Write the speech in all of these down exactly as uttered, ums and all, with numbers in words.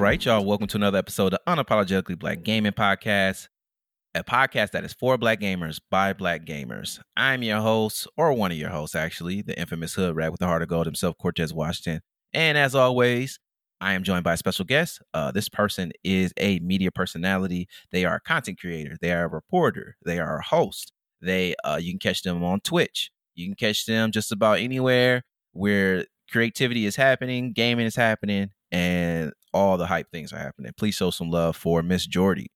right, y'all. Welcome to another episode of Unapologetically Black Gaming Podcast, a podcast that is for Black gamers by Black gamers. I'm your host, or one of your hosts, actually, the infamous hood rat with the heart of gold himself, Cortez Washington. And as always, I am joined by a special guest. Uh, this person is a media personality. They are a content creator. They are a reporter. They are a host. They, uh, you can catch them on Twitch. You can catch them just about anywhere where creativity is happening, gaming is happening, and all the hype things are happening. Please show some love for Miss Jordy.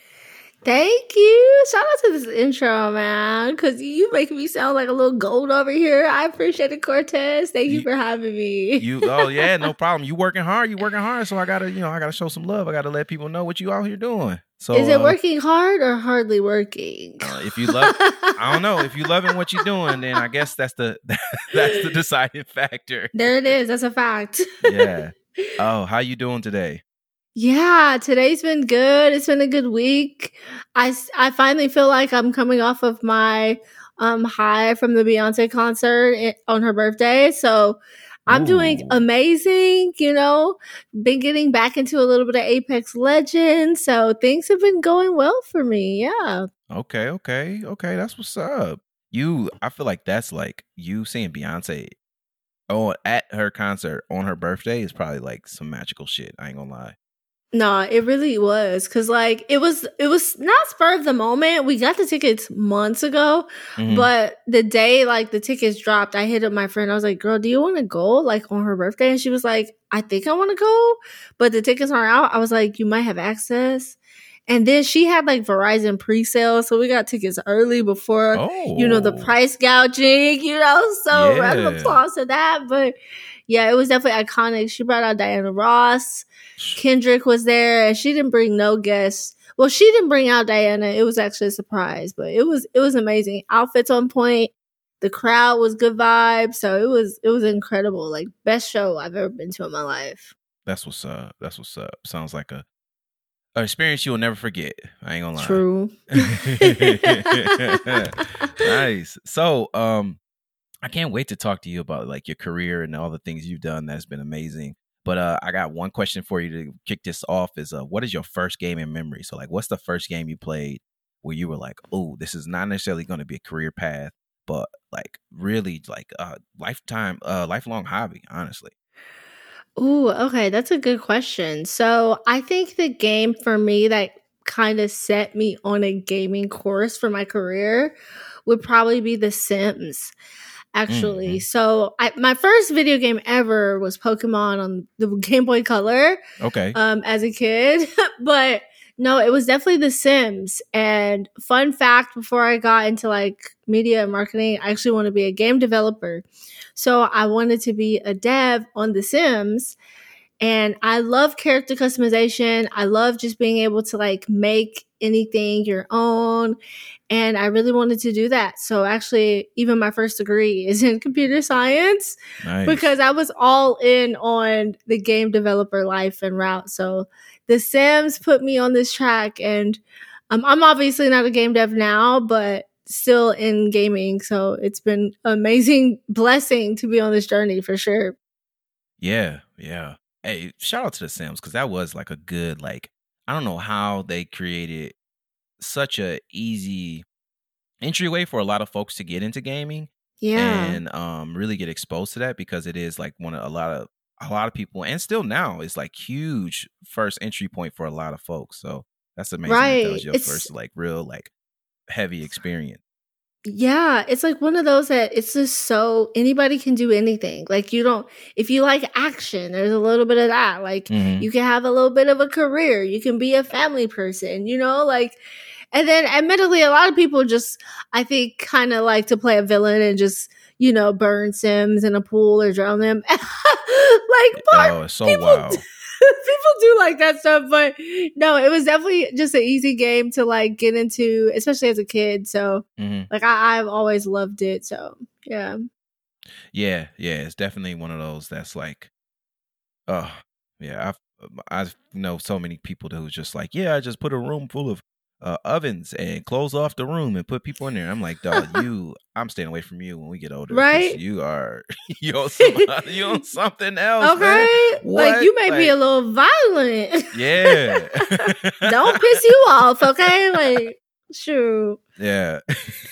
Thank you. Shout out to this intro, man, because you make me sound like a little gold over here. I appreciate it, Cortez. Thank you, you for having me. You oh yeah, no problem. You working hard. You working hard. So I gotta, you know, I gotta show some love. I gotta let people know what you out here doing. So is it uh, working hard or hardly working? Uh, if you love, I don't know. If you loving what you're doing, then I guess that's the that's the deciding factor. There it is. That's a fact. Yeah. Oh, how you doing today? Yeah, today's been good. It's been a good week. I, I finally feel like I'm coming off of my um high from the Beyonce concert on her birthday. So I'm Ooh. doing amazing, you know, been getting back into a little bit of Apex Legends. So things have been going well for me. Yeah. Okay, okay, okay. That's what's up. You, I feel like that's like you seeing Beyonce oh, at her concert on her birthday is probably like some magical shit. I ain't gonna lie. No, it really was. Cause like it was, it was not spur of the moment. We got the tickets months ago, mm-hmm. but the day like the tickets dropped, I hit up my friend. I was like, girl, do you want to go like on her birthday? And she was like, I think I want to go, but the tickets aren't out. I was like, you might have access. And then she had like Verizon pre-sale. So we got tickets early before, oh. you know, the price gouging, you know, so yeah. round of applause to that. But yeah, it was definitely iconic. She brought out Diana Ross. Kendrick was there, and she didn't bring no guests. Well, she didn't bring out Diana. It was actually a surprise, but it was it was amazing. Outfits on point. The crowd was good vibes, so it was it was incredible. Like best show I've ever been to in my life. That's what's up. That's what's up. Sounds like a an experience you'll never forget. I ain't gonna lie. True. Nice. So, um, I can't wait to talk to you about like your career and all the things you've done. That's been amazing. But uh, I got one question for you to kick this off is uh, what is your first gaming memory? So like, what's the first game you played where you were like, oh, this is not necessarily going to be a career path, but like really like a lifetime, uh, lifelong hobby, honestly. Ooh, okay. That's a good question. So I think the game for me that kind of set me on a gaming course for my career would probably be The Sims. Actually, mm-hmm. so I, my first video game ever was Pokemon on the Game Boy Color. Okay. Um, as a kid, but no, it was definitely The Sims. And fun fact, before I got into like media and marketing, I actually want to be a game developer. So I wanted to be a dev on The Sims. And I love character customization. I love just being able to like make anything your own. And I really wanted to do that. So actually, even my first degree is in computer science nice. Because I was all in on the game developer life and route. So The Sims put me on this track. And um, I'm obviously not a game dev now, but still in gaming. So it's been an amazing blessing to be on this journey for sure. Yeah, yeah. Hey, shout out to The Sims because that was like a good, like, I don't know how they created such a easy entryway for a lot of folks to get into gaming. Yeah. And um, really get exposed to that because it is like one of a lot of a lot of people, and still now it's like huge first entry point for a lot of folks. So that's amazing. Right. That, that was your it's, first like real like heavy experience. Yeah, it's like one of those that it's just so anybody can do anything. Like you don't, if you like action, there's a little bit of that. Like mm-hmm. you can have a little bit of a career. You can be a family person, you know, like, and then admittedly, a lot of people just, I think, kind of like to play a villain and just, you know, burn Sims in a pool or drown them. Like, part, oh, it's so people, wild. People do like that stuff, but no, it was definitely just an easy game to like get into, especially as a kid. So mm-hmm. like I, I've always loved it. So yeah. Yeah, yeah. It's definitely one of those that's like, oh yeah, I've I know so many people who's just like, yeah, I just put a room full of uh, ovens and close off the room and put people in there. I'm like, dog, you, I'm staying away from you when we get older. Right? You are, you on, some, you on something else. Okay. Man. Like, you may like, be a little violent. Yeah. Don't piss you off, okay? Like, shoot. Yeah.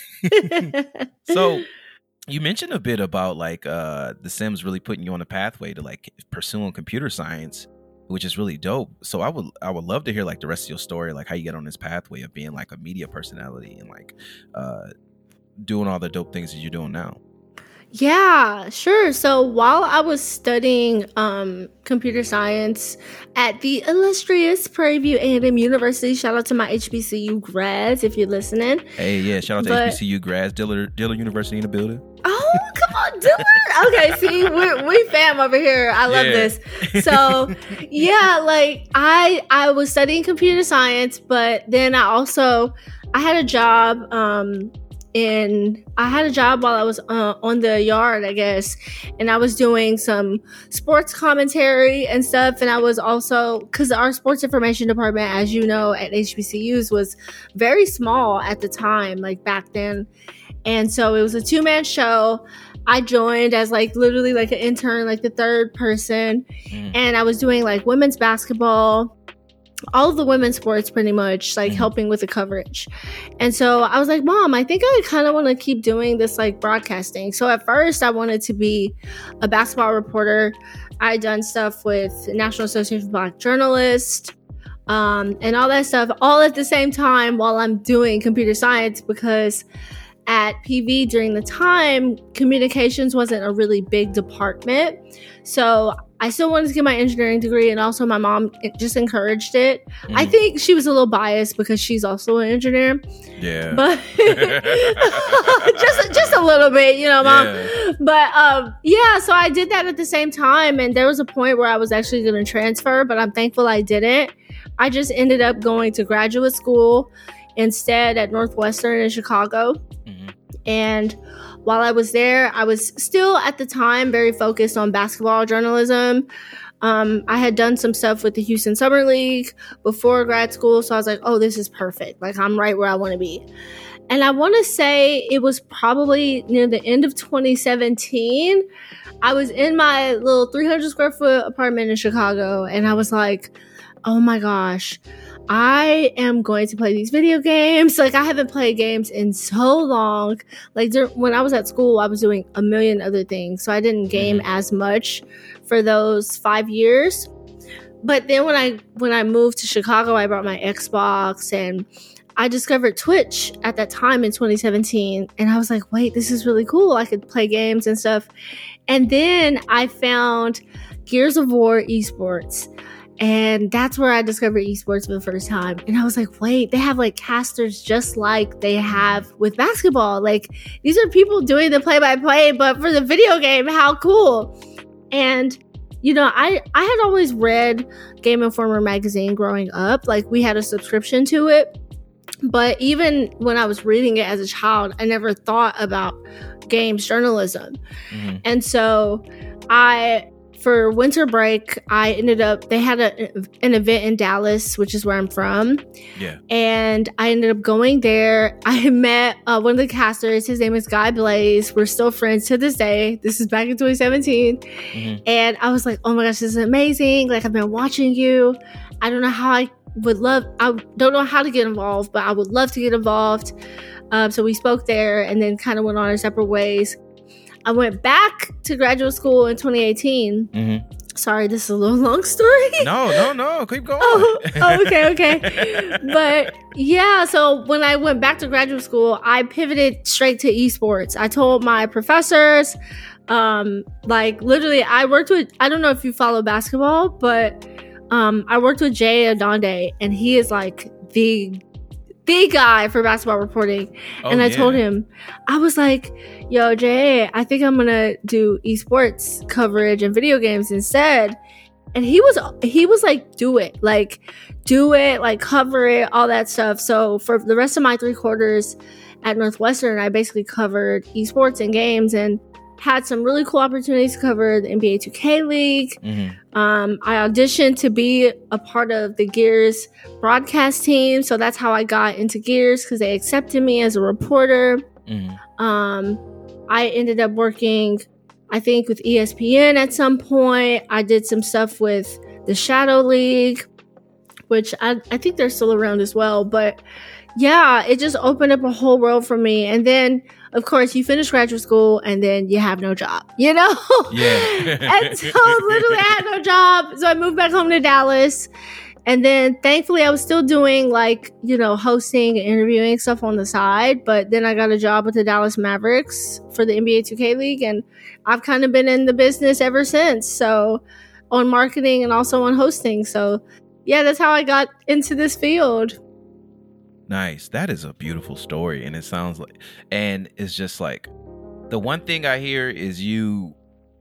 So, you mentioned a bit about like uh, The Sims really putting you on a pathway to like pursuing computer science, which is really dope. So I would I would love to hear like the rest of your story, like how you get on this pathway of being like a media personality and like uh, doing all the dope things that you're doing now. Yeah, sure. So while I was studying um, computer science at the illustrious Prairie View A and M University, shout out to my H B C U grads if you're listening. Hey, yeah, shout out to but, H B C U grads, Dillard, Dillard University in the building. Oh, come on, Dillard. Okay, see, we're, we fam over here. I love yeah. this. So, yeah, like I I was studying computer science, but then I also, I had a job um, in, I had a job while I was uh, on the yard, I guess, and I was doing some sports commentary and stuff, and I was also, because our sports information department, as you know, at H B C Us was very small at the time, like back then. And so it was a two-man show. I joined as like literally like an intern, like the third person. Mm. And I was doing like women's basketball, all of the women's sports pretty much, like mm. helping with the coverage. And so I was like, Mom, I think I kind of want to keep doing this like broadcasting. So at first I wanted to be a basketball reporter. I had done stuff with the National Association of Black Journalists. Um, and all that stuff all at the same time while I'm doing computer science, because at P V during the time, communications wasn't a really big department. So I still wanted to get my engineering degree, and also my mom just encouraged it. Mm. I think she was a little biased because she's also an engineer. Yeah. But just, just a little bit, you know, Mom. Yeah. But um, yeah, so I did that at the same time, and there was a point where I was actually going to transfer, but I'm thankful I didn't. I just ended up going to graduate school instead at Northwestern in Chicago. Mm-hmm. And while I was there, I was still at the time very focused on basketball journalism. Um, I had done some stuff with the Houston Summer League before grad school. So I was like, oh, this is perfect. Like, I'm right where I want to be. And I want to say it was probably near the end of twenty seventeen. I was in my little three hundred square foot apartment in Chicago. And I was like, oh my gosh, I am going to play these video games. Like, I haven't played games in so long. Like, dur- when I was at school, I was doing a million other things. So I didn't game as much for those five years. But then when I when I moved to Chicago, I brought my Xbox, and I discovered Twitch at that time in twenty seventeen. And I was like, wait, this is really cool. I could play games and stuff. And then I found Gears of War esports. And that's where I discovered esports for the first time. And I was like, wait, they have like casters just like they have with basketball. Like, these are people doing the play-by-play, but for the video game, how cool. And, you know, I, I had always read Game Informer magazine growing up. Like, we had a subscription to it. But even when I was reading it as a child, I never thought about games journalism. Mm-hmm. And so I... For winter break, I ended up, they had a, an event in Dallas, which is where I'm from. Yeah. And I ended up going there. I met uh, one of the casters. His name is Guy Blaze. We're still friends to this day. This is back in twenty seventeen. Mm-hmm. And I was like, oh my gosh, this is amazing. Like, I've been watching you. I don't know how I would love, I don't know how to get involved, but I would love to get involved. Um, so we spoke there and then kind of went on our separate ways. I went back to graduate school in twenty eighteen. Mm-hmm. Sorry, this is a little long story. No, no, no. Keep going. Oh, oh, okay, okay. But yeah, so when I went back to graduate school, I pivoted straight to esports. I told my professors, um, like literally, I worked with, I don't know if you follow basketball, but um, I worked with Jay Adonde, and he is like the the guy for basketball reporting. Oh, and I yeah. told him, I was like, yo, Jay, I think I'm gonna do esports coverage and video games instead. And he was he was like, do it, like do it, like cover it, all that stuff. So for the rest of my three quarters at Northwestern, I basically covered esports and games. And had some really cool opportunities to cover the N B A two K League. Mm-hmm. Um, I auditioned to be a part of the Gears broadcast team. So that's how I got into Gears, because they accepted me as a reporter. Mm-hmm. Um, I ended up working, I think, with E S P N at some point. I did some stuff with the Shadow League, which I, I think they're still around as well. But yeah, it just opened up a whole world for me. And then, of course, you finish graduate school and then you have no job, you know? Yeah. And so literally I had no job. So I moved back home to Dallas. And then thankfully I was still doing like, you know, hosting and interviewing stuff on the side. But then I got a job with the Dallas Mavericks for the N B A two K League. And I've kind of been in the business ever since. So on marketing and also on hosting. So yeah, that's how I got into this field. Nice. That is a beautiful story. And it sounds like, and it's just like, the one thing I hear is you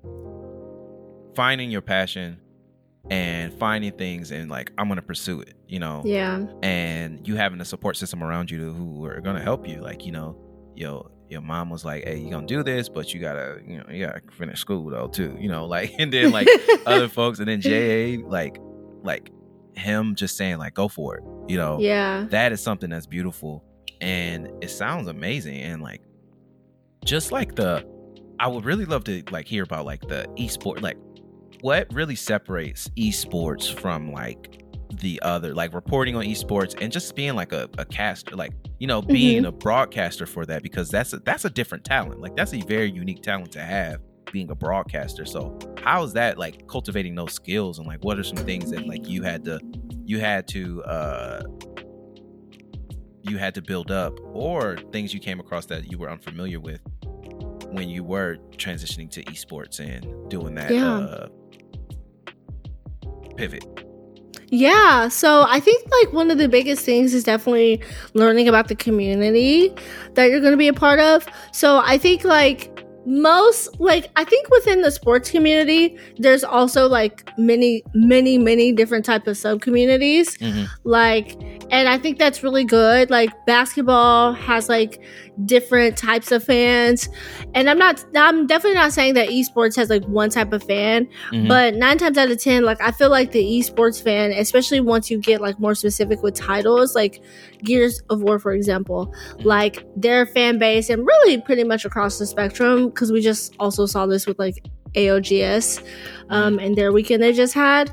finding your passion and finding things and like, I'm going to pursue it, you know? Yeah. And you having a support system around you who are going to help you. Like, you know, yo, your mom was like, hey, you're going to do this, but you got to, you know, you got to finish school though too, you know, like, and then like other folks, and then J A, like, like him just saying like, go for it, you know? Yeah. That is something that's beautiful. And it sounds amazing. And like, just like the, I would really love to like hear about like the esport, like what really separates esports from like the other, like reporting on esports and just being like a, a caster, like, you know, being mm-hmm. a broadcaster for that, because that's a, that's a different talent. Like that's a very unique talent to have, being a broadcaster. So how is that like cultivating those skills, and like what are some things that like you had to you had to uh you had to build up, or things you came across that you were unfamiliar with when you were transitioning to esports and doing that yeah. uh pivot? Yeah, so I think like one of the biggest things is definitely learning about the community that you're going to be a part of. So I think like most, like I think within the sports community, there's also like many, many, many different type of sub communities. Mm-hmm. Like, and I think that's really good. Like basketball has like different types of fans, and I'm not, I'm definitely not saying that esports has like one type of fan, mm-hmm. but nine times out of ten, like I feel like the esports fan, especially once you get like more specific with titles, like Gears of War, for example, mm-hmm. like their fan base, and really pretty much across the spectrum, because we just also saw this with like A O G S um, and their weekend they just had,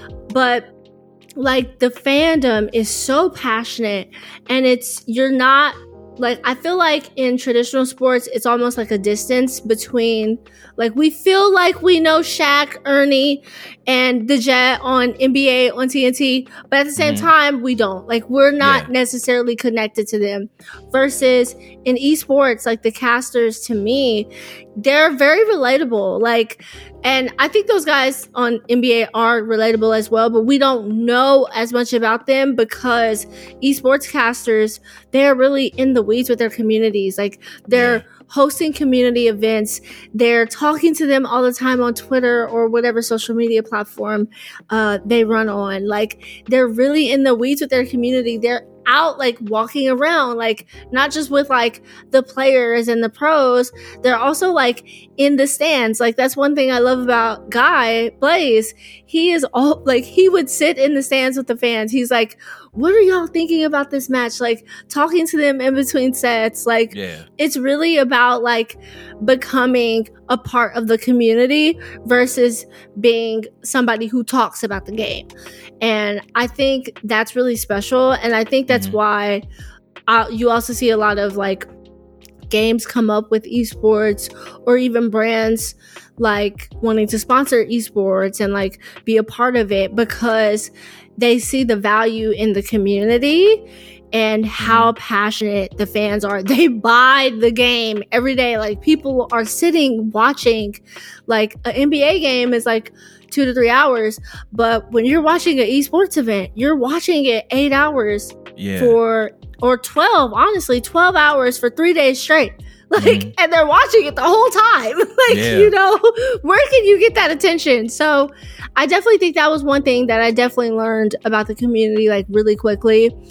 but like the fandom is so passionate, and it's, you're not, like, I feel like in traditional sports, it's almost like a distance between, like, we feel like we know Shaq, Ernie, and the Jet on N B A, on T N T, but at the same mm-hmm. time, we don't. Like, we're not yeah. necessarily connected to them. Versus in esports, like, the casters, to me, they're very relatable. Like, and I think those guys on N B A are relatable as well, but we don't know as much about them because esports casters, they're really in the weeds with their communities. Like, they're yeah. hosting community events. They're talking to them all the time on Twitter or whatever social media platform uh, they run on. Like, they're really in the weeds with their community. They're out, like, walking around, like, not just with, like, the players and the pros. They're also, like, in the stands. Like, that's one thing I love about Guy Blaze. He is all, like, he would sit in the stands with the fans. He's like, what are y'all thinking about this match? Like, talking to them in between sets. Like, yeah. it's really about, like, becoming a part of the community versus being somebody who talks about the game. And I think that's really special. And I think that's mm-hmm. why uh, you also see a lot of, like, games come up with esports, or even brands like wanting to sponsor esports and like be a part of it, because they see the value in the community and how passionate the fans are. They buy the game every day. Like, people are sitting watching, like, an N B A game is like two to three hours, but when you're watching an esports event, you're watching it eight hours yeah. for, or twelve, honestly, twelve hours for three days straight. Like, mm-hmm. and they're watching it the whole time. Like, yeah. you know, where can you get that attention? So I definitely think that was one thing that I definitely learned about the community, like, really quickly.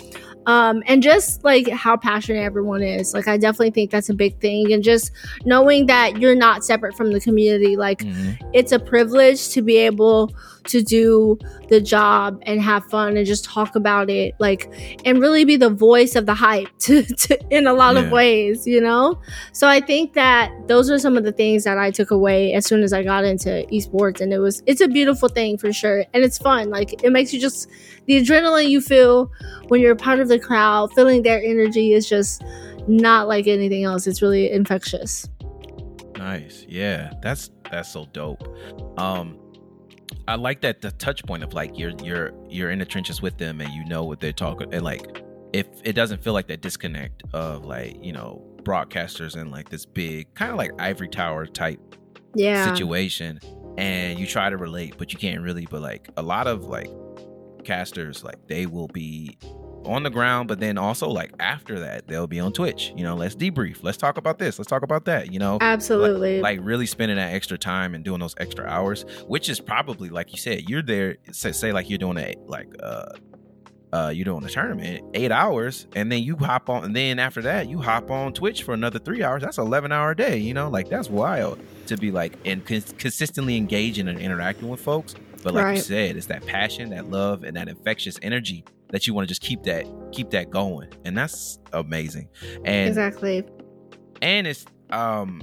Um, and just like how passionate everyone is. Like, I definitely think that's a big thing. And just knowing that you're not separate from the community, like mm-hmm. it's a privilege to be able to do the job and have fun and just talk about it, like, and really be the voice of the hype to, to, in a lot yeah. of ways, you know? So I think that those are some of the things that I took away as soon as I got into esports. And it was, it's a beautiful thing for sure. And it's fun. Like, it makes you just, the adrenaline you feel when you're a part of the crowd, feeling their energy is just not like anything else. It's really infectious. Nice. Yeah. That's, that's so dope. Um, I like that the touch point of like you're you're you're in the trenches with them and you know what they're talking, and like if it doesn't feel like that disconnect of like, you know, broadcasters and like this big kind of like ivory tower type yeah. situation, and you try to relate but you can't really. But like a lot of like casters, like they will be on the ground, but then also like after that they'll be on Twitch, you know, let's debrief, let's talk about this, let's talk about that, you know. Absolutely. Like, like really spending that extra time and doing those extra hours, which is probably, like you said, you're there, say, say like you're doing a like uh uh you're doing a tournament eight hours, and then you hop on, and then after that you hop on Twitch for another three hours. That's eleven hour a day, you know, like that's wild to be like and cons- consistently engaging and interacting with folks. But like right. you said, it's that passion, that love, and that infectious energy that you want to just keep that keep that going, and that's amazing. And exactly. And it's um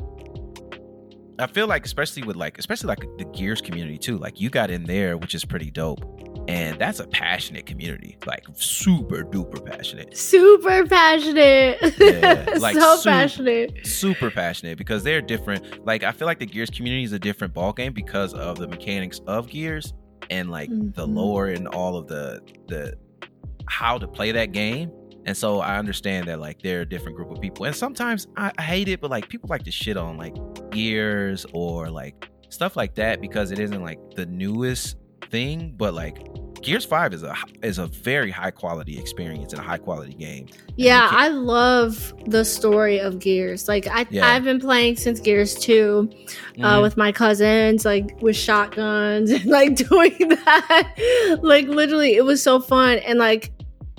I feel like especially with like especially like the Gears community too, like you got in there, which is pretty dope. And that's a passionate community, like super duper passionate. Super passionate. Yeah, like so su- passionate. Super passionate, because they're different. Like, I feel like the Gears community is a different ballgame because of the mechanics of Gears and like mm-hmm. the lore and all of the the how to play that game. And so I understand that like they're a different group of people. And sometimes I, I hate it, but like people like to shit on like Gears or like stuff like that because it isn't like the newest thing, but like Gears five is a is a very high quality experience and a high quality game. Yeah, I love the story of Gears. Like I yeah. I've been playing since Gears two uh, mm-hmm. with my cousins, like with shotguns and like doing that. Like literally, it was so fun. And like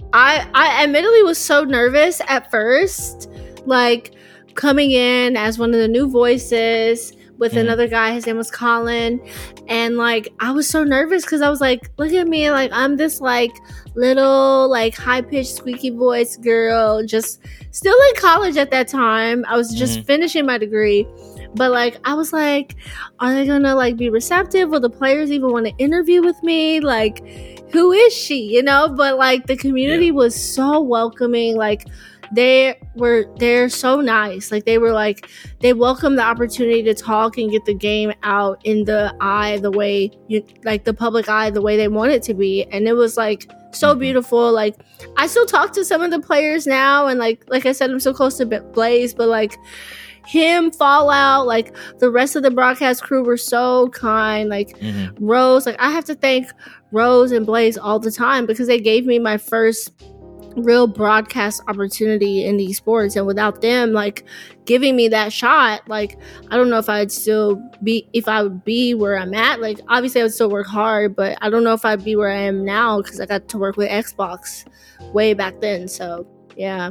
I I admittedly was so nervous at first, like coming in as one of the new voices with mm. another guy. His name was Colin. And like I was so nervous because I was like, look at me, like I'm this like little like high-pitched squeaky voice girl, just still in college at that time. I was just mm. finishing my degree. But like I was like, are they gonna like be receptive? Will the players even want to interview with me? Like, who is she? You know? But like the community yeah. was so welcoming. Like they were they're so nice. Like they were like they welcomed the opportunity to talk and get the game out in the eye the way you like the public eye the way they want it to be. And it was like so mm-hmm. beautiful. Like I still talk to some of the players now, and like like I said, I'm so close to Blaze, but like him, Fallout, like the rest of the broadcast crew were so kind. Like mm-hmm. Rose, like I have to thank Rose and Blaze all the time because they gave me my first real broadcast opportunity in esports, and without them like giving me that shot, like I don't know if I'd still be if I would be where I'm at. Like obviously I would still work hard, but I don't know if I'd be where I am now because I got to work with Xbox way back then. So yeah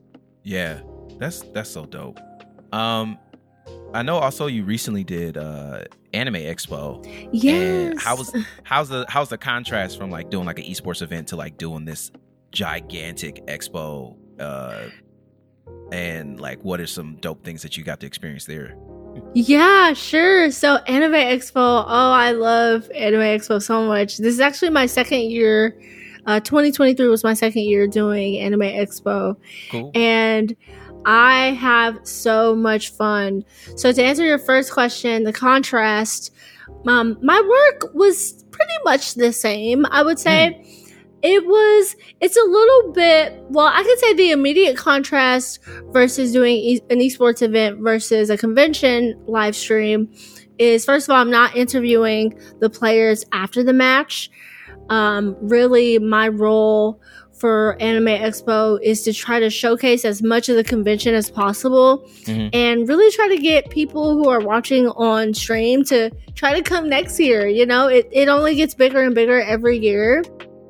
yeah that's that's so dope. um I know also you recently did uh Anime Expo. Yes. And how was how's the how's the contrast from like doing like an esports event to like doing this gigantic expo, uh and like what are some dope things that you got to experience there? Yeah, sure. So Anime Expo, oh I love Anime Expo so much. This is actually my second year. uh twenty twenty-three was my second year doing Anime Expo. Cool. And I have so much fun. So to answer your first question, the contrast, um my work was pretty much the same, I would say. mm. It was, it's a little bit, well, I could say the immediate contrast versus doing e- an esports event versus a convention live stream is, first of all, I'm not interviewing the players after the match. Um, really, my role for Anime Expo is to try to showcase as much of the convention as possible mm-hmm. and really try to get people who are watching on stream to try to come next year. You know, it, it only gets bigger and bigger every year.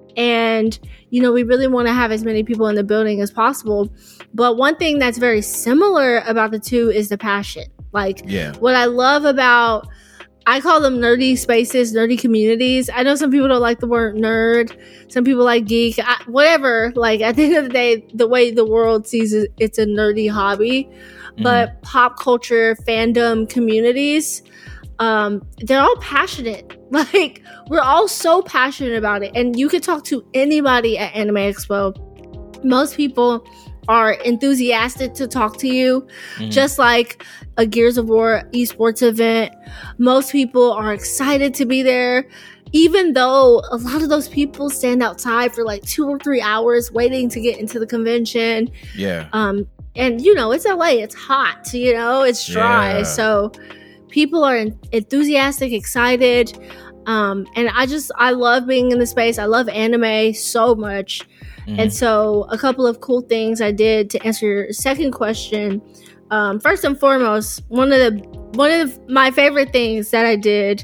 And, you know, we really want to have as many people in the building as possible. But one thing that's very similar about the two is the passion. Like, yeah. what I love about, I call them nerdy spaces, nerdy communities. I know some people don't like the word nerd. Some people like geek, I, whatever. Like, at the end of the day, the way the world sees it, it's a nerdy hobby. Mm-hmm. But pop culture fandom communities, um, they're all passionate. Like, we're all so passionate about it. And you could talk to anybody at Anime Expo. Most people are enthusiastic to talk to you, mm-hmm. just like a Gears of War esports event. Most people are excited to be there, even though a lot of those people stand outside for like two or three hours waiting to get into the convention. Yeah. Um, and, you know, it's L A. It's hot, you know, it's dry. Yeah. So people are enthusiastic, excited. Um, and I just, I love being in the space. I love anime so much. Mm-hmm. And so a couple of cool things I did to answer your second question. Um, first and foremost, one of the, one of my favorite things that I did,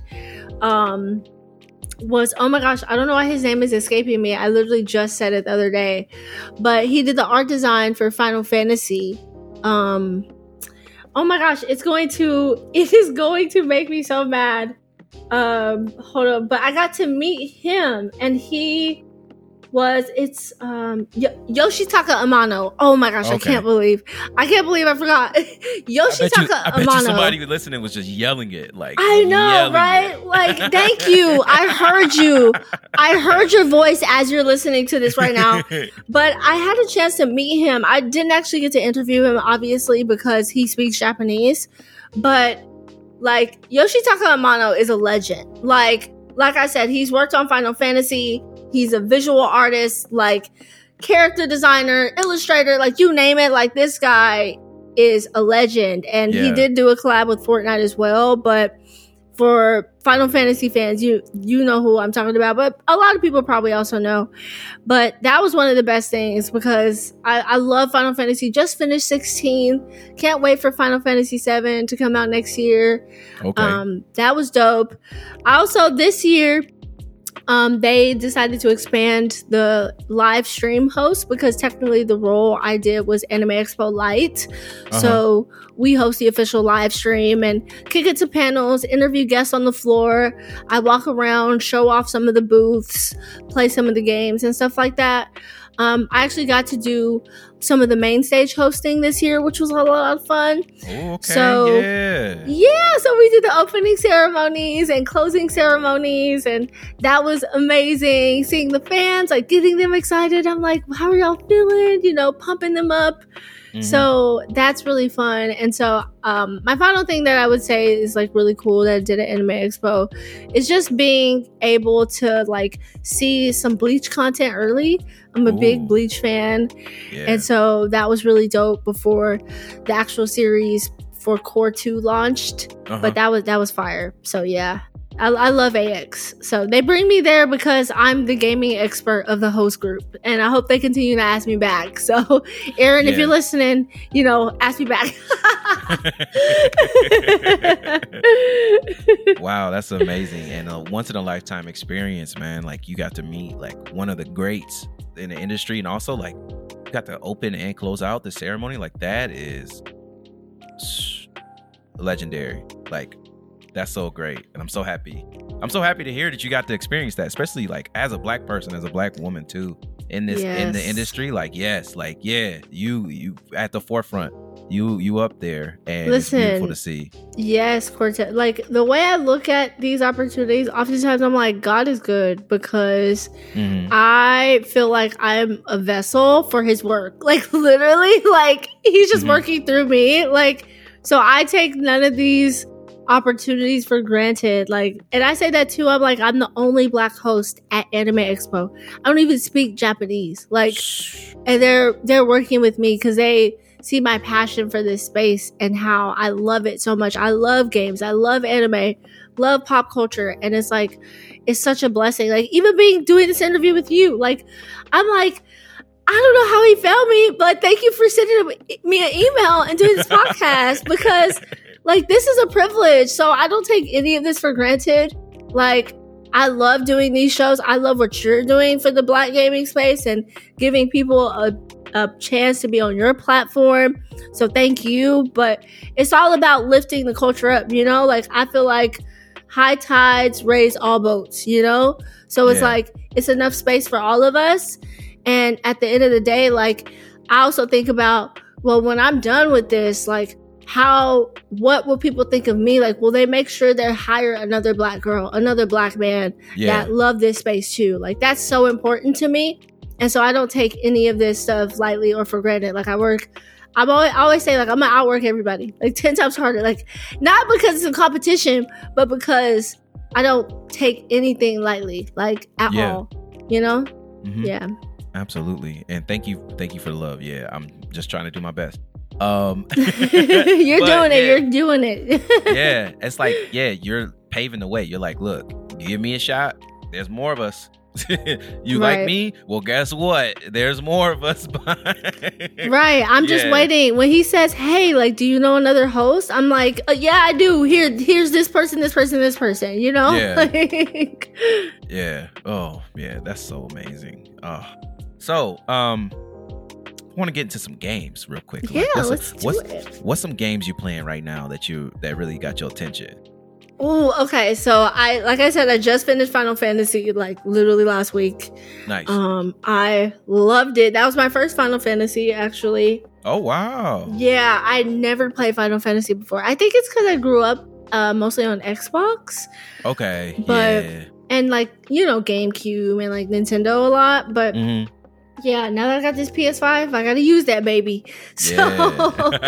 um, was, oh my gosh, I don't know why his name is escaping me. I literally just said it the other day, but he did the art design for Final Fantasy. Um, oh my gosh, it's going to, it is going to make me so mad. Um, hold on, but I got to meet him, and he was, it's, um, y- Yoshitaka Amano. Oh my gosh, okay. I can't believe, I can't believe I forgot. Yoshitaka I bet you, I bet Amano. You somebody listening was just yelling it, like, I know, right? It. Like, thank you. I heard you. I heard your voice as you're listening to this right now. But I had a chance to meet him. I didn't actually get to interview him, obviously, because he speaks Japanese. But, like, Yoshitaka Amano is a legend. Like, like I said, he's worked on Final Fantasy. He's a visual artist, like character designer, illustrator, like you name it. Like, this guy is a legend. And yeah. he did do a collab with Fortnite as well. But for Final Fantasy fans, you you know who I'm talking about. But a lot of people probably also know. But that was one of the best things, because I, I love Final Fantasy. Just finished sixteen. Can't wait for Final Fantasy seven to come out next year. Okay. Um, that was dope. I also, this year, Um, they decided to expand the live stream host, because technically the role I did was Anime Expo Lite. Uh-huh. So we host the official live stream and kick it to panels, interview guests on the floor. I walk around, show off some of the booths, play some of the games and stuff like that. Um, I actually got to do some of the main stage hosting this year, which was a lot of fun. Ooh, okay, so, yeah. yeah, so we did the opening ceremonies and closing ceremonies, and that was amazing. Seeing the fans, like, getting them excited. I'm like, how are y'all feeling? You know, pumping them up. Mm-hmm. So that's really fun. And so um, my final thing that I would say is, like, really cool that I did at Anime Expo is just being able to, like, see some Bleach content early. I'm a Ooh. big Bleach fan. Yeah. And so that was really dope before the actual series for Core two launched. Uh-huh. But that was that was fire. So yeah. I, I love A X. So they bring me there because I'm the gaming expert of the host group. And I hope they continue to ask me back. So, Aaron, yeah. if you're listening, you know, ask me back. Wow, that's amazing. And a once-in-a-lifetime experience, man. Like, you got to meet, like, one of the greats in the industry. And also, like, you got to open and close out the ceremony. Like, that is legendary. Like, that's so great. And I'm so happy. I'm so happy to hear that you got to experience that, especially, like, as a black person, as a black woman too, in this, yes. in the industry. Like, yes, like, yeah, you, you at the forefront, you, you up there, and Listen, it's beautiful to see. Yes, Cortez. Like, the way I look at these opportunities, oftentimes I'm like, God is good, because mm-hmm. I feel like I'm a vessel for his work. Like, literally, like, he's just mm-hmm. working through me. Like, so I take none of these opportunities for granted. Like, and I say that too. I'm like, I'm the only black host at Anime Expo. I don't even speak Japanese. Like, and they're they're working with me because they see my passion for this space and how I love it so much. I love games. I love anime. Love pop culture. And it's like, it's such a blessing. Like, even being doing this interview with you, like, I'm like, I don't know how he found me, but thank you for sending me an email and doing this podcast, because, like, this is a privilege. So I don't take any of this for granted. Like, I love doing these shows. I love what you're doing for the Black gaming space and giving people a, a chance to be on your platform. So thank you. But it's all about lifting the culture up, you know? Like, I feel like high tides raise all boats, you know? So it's yeah. like, it's enough space for all of us. And at the end of the day, like, I also think about, well, when I'm done with this, like, how, what will people think of me? Like, will they make sure they hire another Black girl, another Black man yeah. that love this space too? Like, that's so important to me. And so I don't take any of this stuff lightly or for granted. Like, I work, I'm always, I always say, like, I'm gonna outwork everybody, like ten times harder. Like, not because it's a competition, but because I don't take anything lightly, like, at yeah. all, you know? Mm-hmm. Yeah. Absolutely. And thank you. Thank you for the love. Yeah. I'm just trying to do my best. Um, you're doing it. Yeah, you're doing it. yeah. It's like, yeah, you're paving the way. You're like, look, give me a shot. There's more of us. you right. like me? Well, guess what? There's more of us. Right. I'm just yeah. waiting. When he says, hey, like, do you know another host? I'm like, uh, yeah, I do. Here, here's this person, this person, this person, you know? Yeah. like, yeah. Oh, yeah. That's so amazing. Oh. So, um, I want to get into some games real quick. Yeah, like, what's let's a, do what's, it. What's some games you playing right now that you that really got your attention? Oh, okay. So I, like I said, I just finished Final Fantasy like literally last week. Nice. Um, I loved it. That was my first Final Fantasy, actually. Oh wow. Yeah, I never played Final Fantasy before. I think it's because I grew up uh, mostly on Xbox. Okay. But yeah. and like you know GameCube and like Nintendo a lot, but. Mm-hmm. Yeah, now that I got this P S five, I gotta use that baby. So Yeah. uh,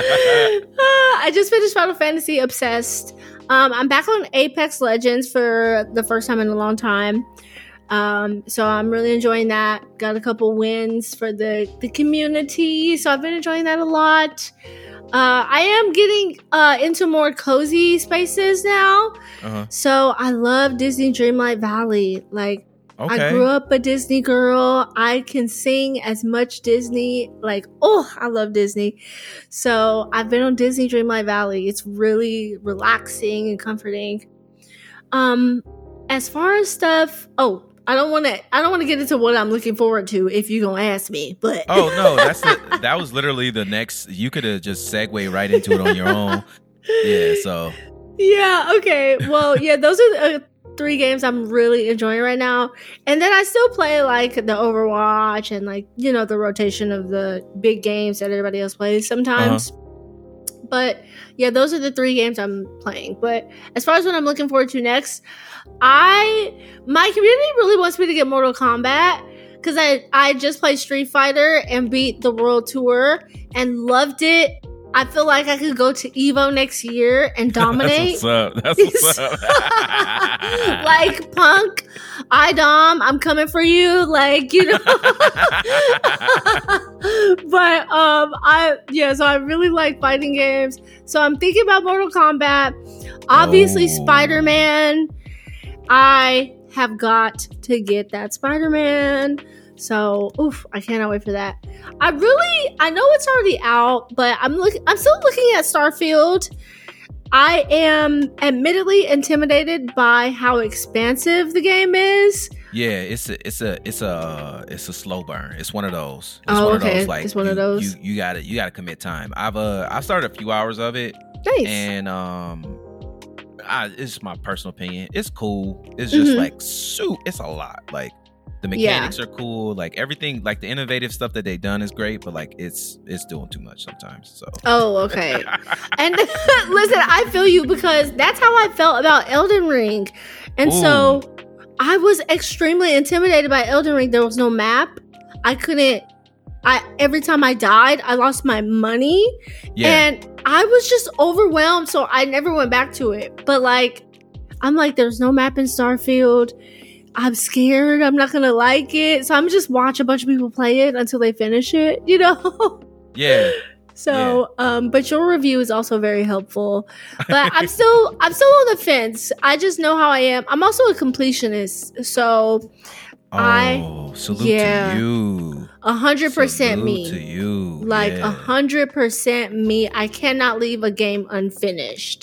I just finished Final Fantasy Obsessed. Um, I'm back on Apex Legends for the first time in a long time. Um, so I'm really enjoying that. Got a couple wins for the, the community. So I've been enjoying that a lot. Uh, I am getting uh, into more cozy spaces now. Uh-huh. So I love Disney Dreamlight Valley. Like, Okay. I grew up a Disney girl. I can sing as much Disney. Like, oh, I love Disney. So I've been on Disney Dreamlight Valley. It's really relaxing and comforting. Um, as far as stuff, oh, I don't want to. I don't want to get into what I'm looking forward to if you're gonna ask me. But oh no, that's the, that was literally the next. You could have just segued right into it on your own. Yeah. So. Yeah. Okay. Well, yeah. Those are the, uh, three games I'm really enjoying right now. And then I still play like the Overwatch and like, you know, the rotation of the big games that everybody else plays sometimes. Uh-huh. But yeah, those are the three games I'm playing. But as far as what I'm looking forward to next, I my community really wants me to get Mortal Kombat because I, I just played Street Fighter and beat the World Tour and loved it. I feel like I could go to Evo next year and dominate. That's what's up. That's what's up. Like, Punk, I Dom, I'm coming for you. Like, you know. But, um, I, yeah, so I really like fighting games. So I'm thinking about Mortal Kombat. Obviously, oh. Spider-Man. I have got to get that Spider-Man. So, oof, I cannot wait for that. I really, I know it's already out, but I'm looking, I'm still looking at Starfield. I am admittedly intimidated by how expansive the game is. Yeah, it's a, it's a, it's a, it's a slow burn. It's one of those. It's oh, one okay. Of those, like, it's one you, of those. You, you gotta, you gotta commit time. I've, uh, I started a few hours of it. Nice. And, um, I, it's my personal opinion. It's cool. It's just mm-hmm. like, soup. It's a lot. Like, the mechanics yeah. are cool, like everything, like the innovative stuff that they've done is great, but like it's it's doing too much sometimes. So oh, okay. And listen, I feel you because that's how I felt about Elden Ring, and Ooh. so I was extremely intimidated by Elden Ring. There was no map. I couldn't. I every time I died, I lost my money, yeah. and I was just overwhelmed. So I never went back to it. But like, I'm like, there's no map in Starfield. I'm scared I'm not gonna like it, so I'm just watch a bunch of people play it until they finish it, you know. Yeah. So, yeah. um, but your review is also very helpful. But I'm still, I'm still on the fence. I just know how I am. I'm also a completionist, so oh, I salute yeah, to you. A hundred percent me. To you, like a yeah. hundred percent me. I cannot leave a game unfinished.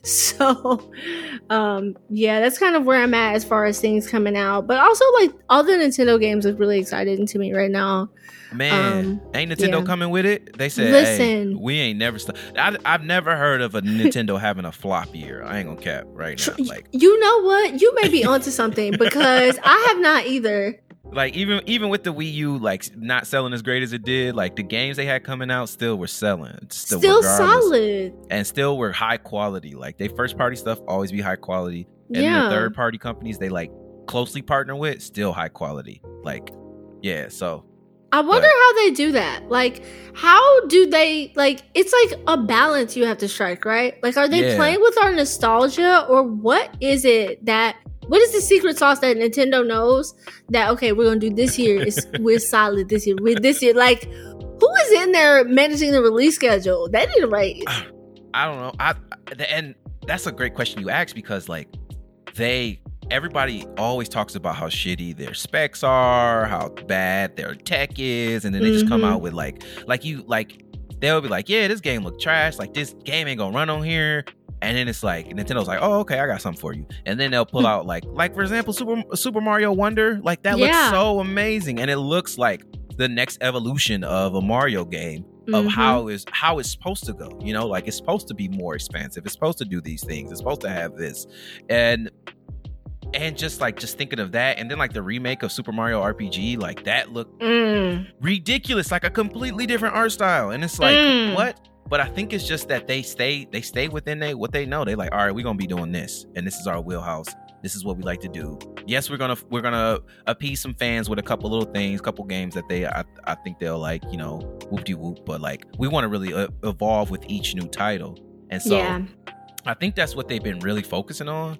So, um, yeah, that's kind of where I'm at as far as things coming out. But also, like, all the Nintendo games look really exciting to me right now. Man, Um, ain't Nintendo yeah. coming with it? They said, Listen. hey, we ain't never... St- I, I've never heard of a Nintendo having a flop year. I ain't gonna cap right now. Like, you know what? You may be onto something because I have not either. Like, even even with the Wii U, like, not selling as great as it did, like, the games they had coming out still were selling. Still, still regardless. solid. And still were high quality. Like, they first party stuff always be high quality. And yeah. the third party companies they, like, closely partner with, still high quality. Like, yeah, so. I wonder but, how they do that. Like, how do they, like, it's like a balance you have to strike, right? Like, are they yeah. playing with our nostalgia, or what is it that... What is the secret sauce that Nintendo knows that, okay, we're going to do this year. It's, we're solid this year. We're this year. Like, who is in there managing the release schedule? They need to raise. I don't know. I And that's a great question you ask because, like, they, everybody always talks about how shitty their specs are, how bad their tech is. And then they mm-hmm. just come out with, like, like you, like, they'll be like, yeah, this game look trash. Like, this game ain't going to run on here. And then it's like Nintendo's like, oh, okay, I got something for you. And then they'll pull out like, like for example, Super Super Mario Wonder. Like that looks yeah. so amazing, and it looks like the next evolution of a Mario game of mm-hmm. how is how it's supposed to go. You know, like it's supposed to be more expansive. It's supposed to do these things. It's supposed to have this, and and just like just thinking of that, and then like the remake of Super Mario R P G, like that looked mm. ridiculous, like a completely different art style, and it's like mm. what. But I think it's just that they stay they stay within they what they know. They like, all right, we're gonna be doing this, and this is our wheelhouse. This is what we like to do. Yes, we're gonna we're gonna appease some fans with a couple little things, couple games that they I, I think they'll like, you know, whoop de whoop. But like, we want to really uh, evolve with each new title, and so yeah. I think that's what they've been really focusing on,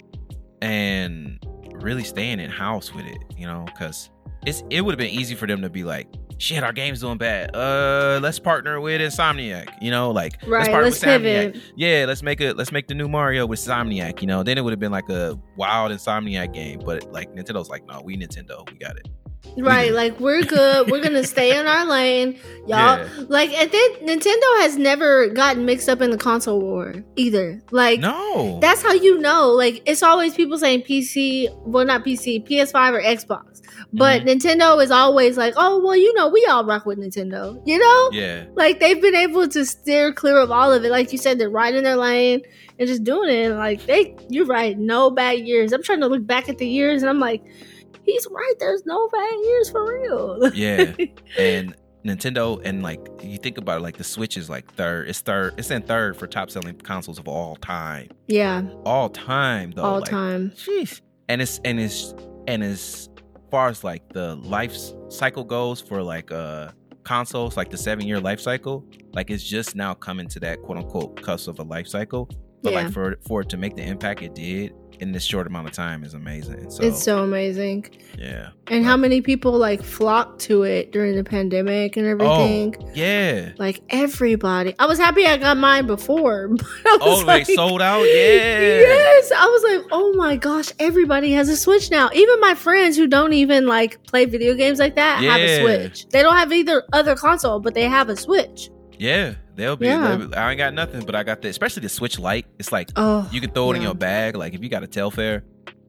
and really staying in house with it. You know, because it's it would have been easy for them to be like, shit, our game's doing bad. Uh, let's partner with Insomniac. You know, like right, let's partner let's with Insomniac. Pivot. Yeah, let's make it. Let's make the new Mario with Insomniac. You know, then it would have been like a wild Insomniac game. But like Nintendo's like, no, we Nintendo, we got it. Right, we like we're good. We're gonna stay in our lane, y'all. Yeah. Like, and then Nintendo has never gotten mixed up in the console war either. Like, no, that's how you know. Like, it's always people saying P C, well, not P C, P S five or Xbox. But mm-hmm. Nintendo is always like, oh, well, you know, we all rock with Nintendo, you know? Yeah. Like, they've been able to steer clear of all of it. Like you said, they're right in their lane and just doing it. And like, they, you're right, no bad years. I'm trying to look back at the years and I'm like, he's right, there's no bad years for real. Yeah. And Nintendo, and like, you think about it, like the Switch is like third. It's third. It's in third for top selling consoles of all time. Yeah. All time, though. All like, time. Jeez. And it's, and it's, and it's, far as like the life cycle goes for like uh consoles, like the seven year life cycle, like it's just now coming to that quote unquote cusp of a life cycle. But yeah. like for for it to make the impact it did in this short amount of time is amazing. So it's so amazing. Yeah. And how many people like flocked to it during the pandemic and everything. Oh, yeah. Like everybody. I was happy I got mine before. But I was oh, like, they sold out? Yeah. Yes. I was like, oh my gosh, everybody has a Switch now. Even my friends who don't even like play video games like that yeah. have a Switch. They don't have either other console, but they have a Switch. Yeah, they'll be, yeah. they'll be. I ain't got nothing, but I got the, especially the Switch Lite. It's like oh, you can throw it yeah. in your bag. Like if you got a Telfair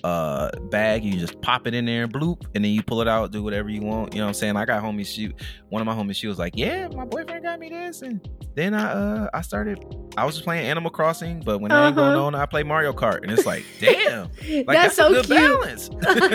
uh bag, you just pop it in there and bloop, and then you pull it out, do whatever you want. You know what I'm saying? I got homies. She, one of my homies, she was like, "Yeah, my boyfriend got me this," and then I uh I started. I was just playing Animal Crossing, but when that uh-huh. ain't going on, I play Mario Kart, and it's like, damn, like that's, that's so a good cute. balance.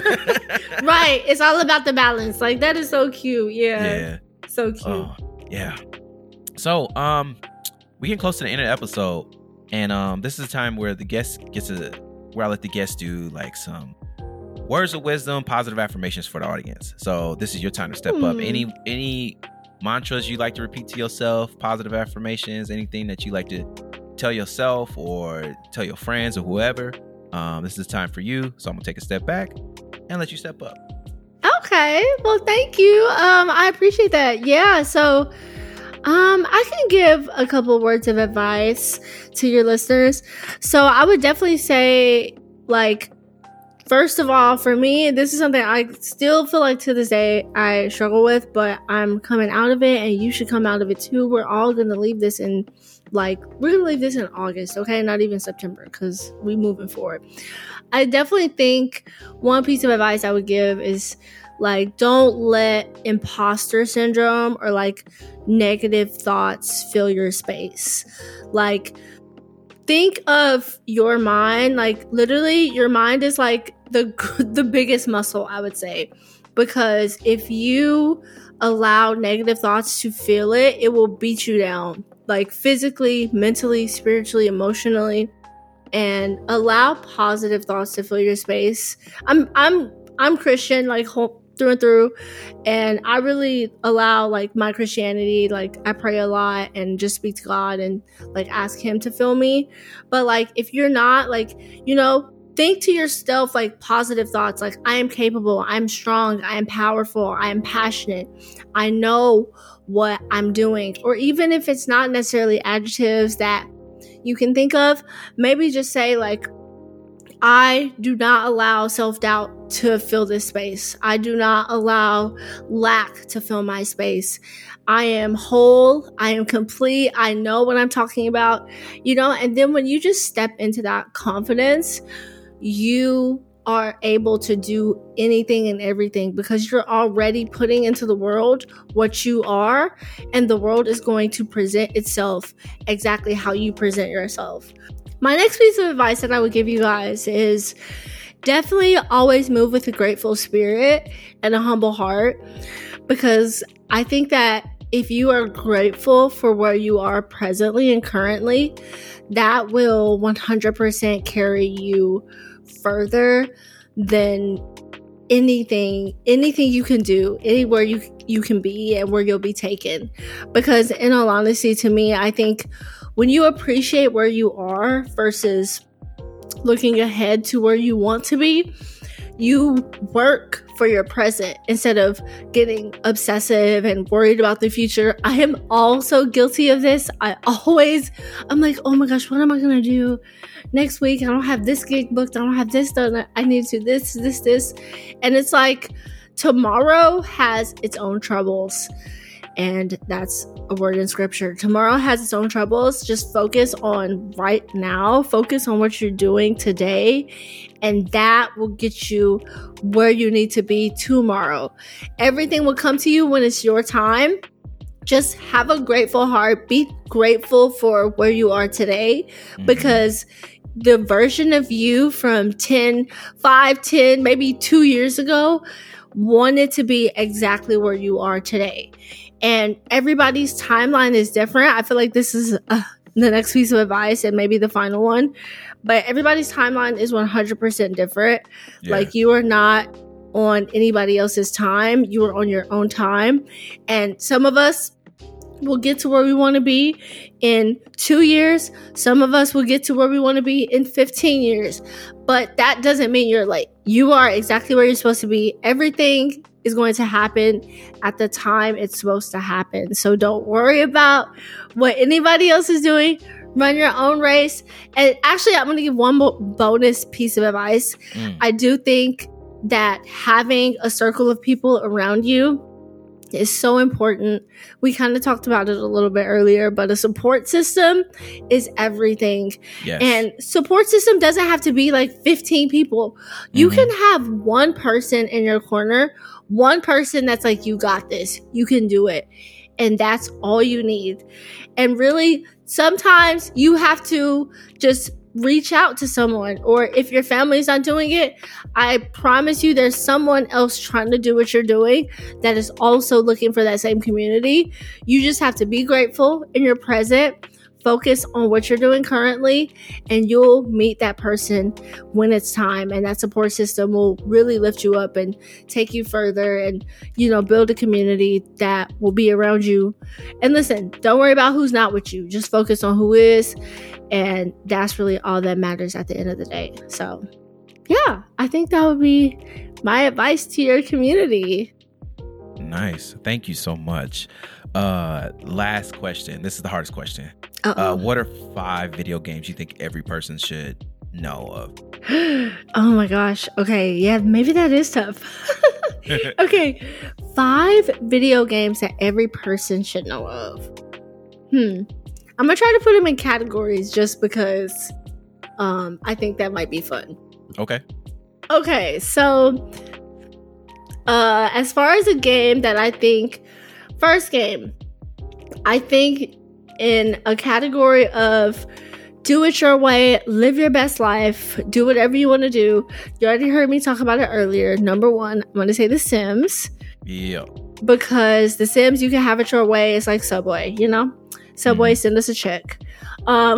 Right, it's all about the balance. Like that is so cute. Yeah, yeah, so cute. Uh, yeah. So, um, we getting close to the end of the episode, and um, this is a time where the guest gets a, where I let the guests do like some words of wisdom, positive affirmations for the audience. So this is your time to step mm. up. Any any mantras you like to repeat to yourself, positive affirmations, anything that you like to tell yourself or tell your friends or whoever. Um, this is time for you. So I'm gonna take a step back and let you step up. Okay. Well, thank you. Um, I appreciate that. Yeah. So. Um, I can give a couple words of advice to your listeners. So I would definitely say, like, first of all, for me, this is something I still feel like to this day I struggle with, but I'm coming out of it, and you should come out of it too. We're all going to leave this in like, we're gonna leave this in August, okay? Not even September, because we moving forward. I definitely think one piece of advice I would give is, like, don't let imposter syndrome or like negative thoughts fill your space. Like, think of your mind, like literally your mind is like the the biggest muscle, I would say, because if you allow negative thoughts to fill it, it will beat you down, like physically, mentally, spiritually, emotionally. And allow positive thoughts to fill your space. I'm I'm I'm Christian, like whole, through and through, and I really allow like my Christianity, like I pray a lot and just speak to God and like ask him to fill me. But like if you're not, like, you know, think to yourself like positive thoughts, like I am capable, I'm strong, I am powerful, I am passionate, I know what I'm doing. Or even if it's not necessarily adjectives that you can think of, maybe just say like, I do not allow self-doubt to fill this space. I do not allow lack to fill my space. I am whole. I am complete. I know what I'm talking about, you know, and then when you just step into that confidence, you are able to do anything and everything because you're already putting into the world what you are, and the world is going to present itself exactly how you present yourself. My next piece of advice that I would give you guys is definitely always move with a grateful spirit and a humble heart, because I think that if you are grateful for where you are presently and currently, that will one hundred percent carry you further than anything anything you can do, anywhere you you can be and where you'll be taken. Because in all honesty, to me, I think when you appreciate where you are versus looking ahead to where you want to be, you work for your present instead of getting obsessive and worried about the future. I am also guilty of this. I always, I'm like, oh my gosh, what am I going to do next week? I don't have this gig booked. I don't have this done. I need to do this, this, this. And it's like tomorrow has its own troubles. And that's a word in scripture. Tomorrow has its own troubles. Just focus on right now. Focus on what you're doing today. And that will get you where you need to be tomorrow. Everything will come to you when it's your time. Just have a grateful heart. Be grateful for where you are today, mm-hmm. because the version of you from ten, five, ten, maybe two years ago wanted to be exactly where you are today. And everybody's timeline is different. I feel like this is uh, the next piece of advice and maybe the final one. But everybody's timeline is one hundred percent different. Yeah. Like, you are not on anybody else's time. You are on your own time. And some of us will get to where we want to be in two years. Some of us will get to where we want to be in fifteen years. But that doesn't mean you're late. You are exactly where you're supposed to be. Everything is going to happen at the time it's supposed to happen. So don't worry about what anybody else is doing. Run your own race. And actually, I'm going to give one more bonus piece of advice. Mm. I do think that having a circle of people around you is so important. We kind of talked about it a little bit earlier, but a support system is everything. Yes. And support system doesn't have to be like fifteen people. You mm-hmm. can have one person in your corner, one person that's like, you got this, you can do it. And that's all you need. And really, sometimes you have to just reach out to someone, or if your family's not doing it, I promise you there's someone else trying to do what you're doing that is also looking for that same community. You just have to be grateful in your present, focus on what you're doing currently, and you'll meet that person when it's time. And that support system will really lift you up and take you further, and, you know, build a community that will be around you. And listen, don't worry about who's not with you. Just focus on who is. And that's really all that matters at the end of the day. So, yeah, I think that would be my advice to your community. Nice. Thank you so much. Uh, last question. This is the hardest question. Uh, what are five video games you think every person should know of? Oh my gosh. Okay. Yeah, maybe that is tough. Okay. Five video games that every person should know of. Hmm. I'm I'm gonna try to put them in categories just because um, I think that might be fun. Okay. Okay, so uh, as far as a game that I think, first game, I think in a category of do it your way, live your best life, do whatever you want to do. You already heard me talk about it earlier. Number one, I'm going to say The Sims. Yeah. Because The Sims, you can have it your way. It's like Subway, you know? Subway, mm-hmm. Send us a check. Um,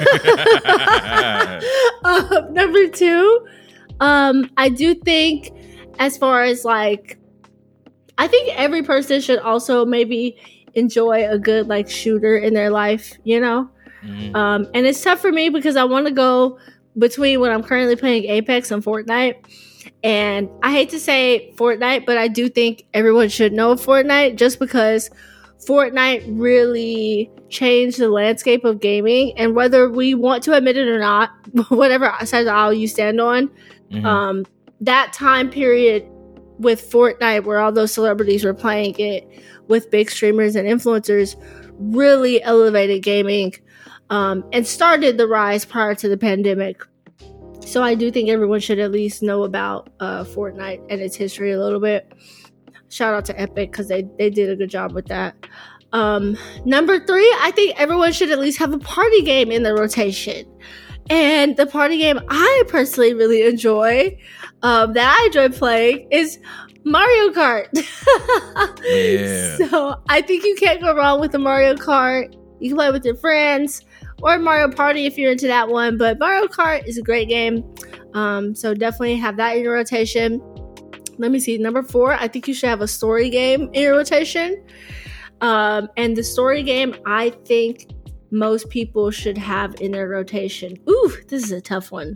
uh, number two, um, I do think as far as like, I think every person should also maybe enjoy a good like shooter in their life, you know? Mm-hmm. Um, and it's tough for me because I want to go between when I'm currently playing Apex and Fortnite. And I hate to say Fortnite, but I do think everyone should know Fortnite just because Fortnite really changed the landscape of gaming. And whether we want to admit it or not, whatever side of the aisle you stand on, mm-hmm. um, that time period with Fortnite where all those celebrities were playing it with big streamers and influencers really elevated gaming um, and started the rise prior to the pandemic. So I do think everyone should at least know about uh, Fortnite and its history a little bit. Shout out to Epic because they, they did a good job with that. Um, number three, I think everyone should at least have a party game in their rotation. And the party game I personally really enjoy, um, that I enjoy playing, is Mario Kart. Yeah. So I think you can't go wrong with the Mario Kart. You can play with your friends or Mario Party if you're into that one. But Mario Kart is a great game. Um, so definitely have that in your rotation. Let me see. Number four, I think you should have a story game in your rotation. Um, and the story game, I think most people should have in their rotation. Ooh, this is a tough one.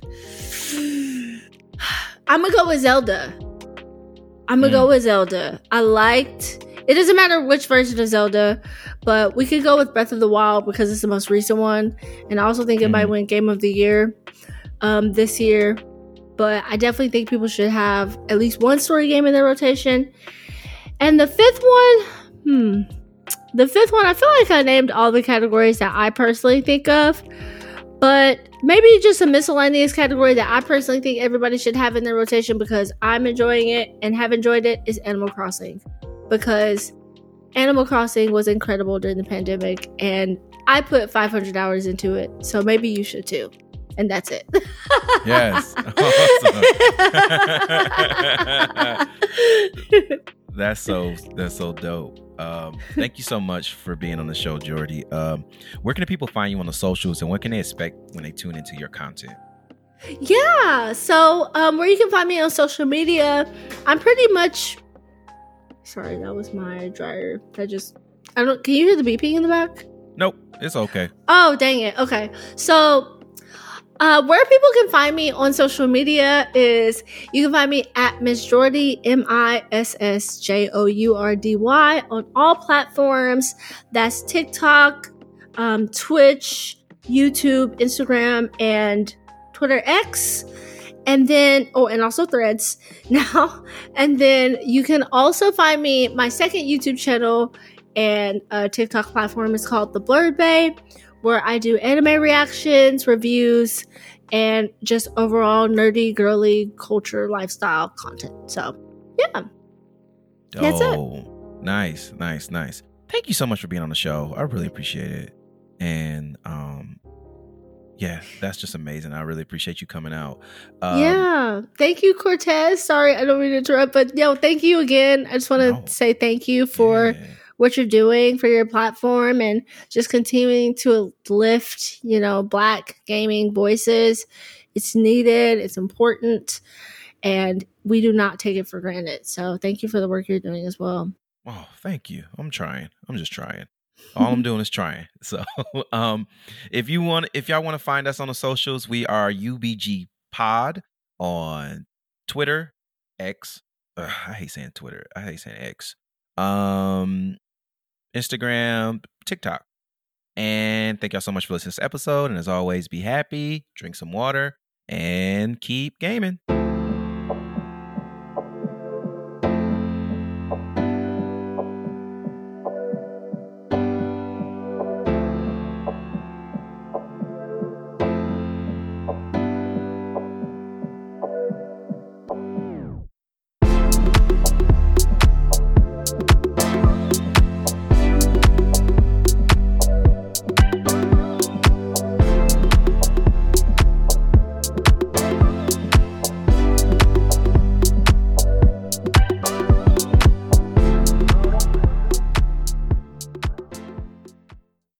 I'm going to go with Zelda. I'm going to mm. go with Zelda. I liked... It doesn't matter which version of Zelda, but we could go with Breath of the Wild because it's the most recent one. And I also think it mm. might win Game of the Year um, this year. But I definitely think people should have at least one story game in their rotation. And the fifth one, hmm. The fifth one, I feel like I named all the categories that I personally think of. But maybe just a miscellaneous category that I personally think everybody should have in their rotation because I'm enjoying it and have enjoyed it is Animal Crossing. Because Animal Crossing was incredible during the pandemic and I put five hundred hours into it. So maybe you should too. And that's it. Yes. Awesome. That's so that's so dope. Um, thank you so much for being on the show, Jordy. Um, where can the people find you on the socials and what can they expect when they tune into your content? Yeah. So um, where you can find me on social media, I'm pretty much... Sorry, that was my dryer. That just... I don't... Can you hear the beeping in the back? Nope. It's okay. Oh, dang it. Okay. So... Uh, where people can find me on social media is you can find me at Miss Jordy, M I S S J O U R D Y on all platforms. That's TikTok, um, Twitch, YouTube, Instagram, and Twitter X. And then, oh, and also Threads now. And then you can also find me, my second YouTube channel and uh, TikTok platform is called The Blurred Bay, where I do anime reactions, reviews, and just overall nerdy, girly culture, lifestyle content. So, yeah. That's oh, it. Nice, nice, nice. Thank you so much for being on the show. I really appreciate it. And, um, yeah, that's just amazing. I really appreciate you coming out. Um, yeah. Thank you, Cortez. Sorry, I don't mean to interrupt, but, yo, thank you again. I just want to no. say thank you for... Yeah. what you're doing for your platform and just continuing to lift, you know, Black gaming voices. It's needed. It's important. And we do not take it for granted. So thank you for the work you're doing as well. Oh, thank you. I'm trying. I'm just trying. All I'm doing is trying. So um, if you want, if y'all want to find us on the socials, we are U B G Pod on Twitter, X. Ugh, I hate saying Twitter. I hate saying X. Um, Instagram, TikTok. And thank y'all so much for listening to this episode. And as always, be happy, drink some water, and keep gaming.